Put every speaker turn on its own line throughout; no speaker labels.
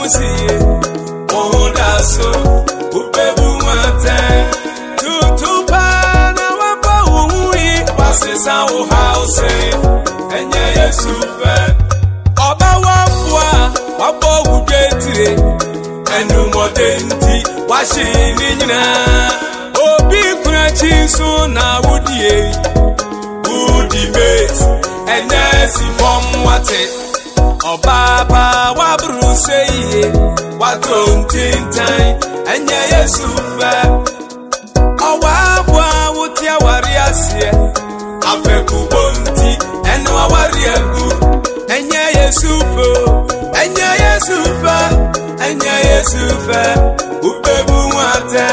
wusie oda so ubebu mate tutupa na wabo wuyi wasisa wo house enye Yesu fe oba wafwa wabo wudetire enu modenti washini nyina obi kuna chinso na wudie debate and nesi from what it Obaba wabru say what don't time and Yesu fa Owa wutia wariasie afeku bonti and wariagu and Yesu fa ubebu wate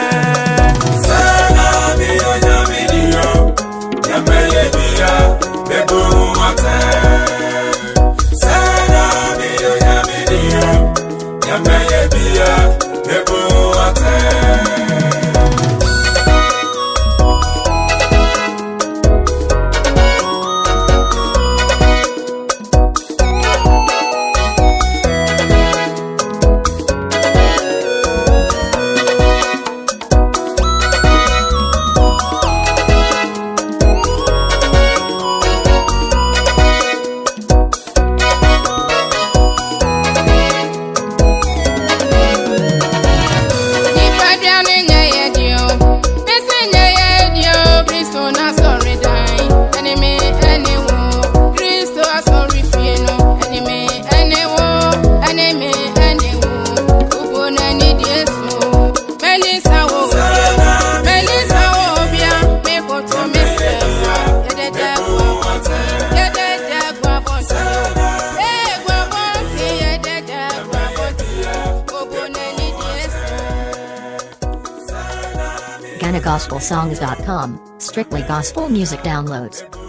sana biyo video Yameye biya bebu wate Sana biyo yamidiyo Yameye biya bebu wate
GhanaGospelSongs.com, strictly gospel music downloads.